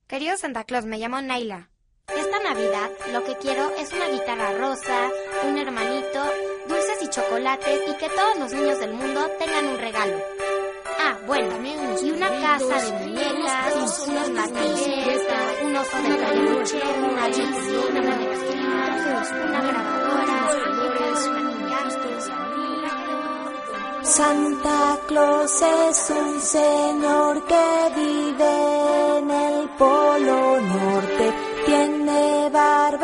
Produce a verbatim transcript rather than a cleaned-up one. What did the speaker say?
Querido Santa Claus, me llamo Naila. Esta Navidad lo que quiero es una guitarra rosa, un hermanito, dulces y chocolates y que todos los niños del mundo tengan un regalo. Ah, bueno, y una casa de muñecas, unos martilletas, un oso de peluche, una piscina, una mezquita, una grabadora, colores, maquillajes. Santa Claus es un señor que vive en el Polo Norte, tiene barba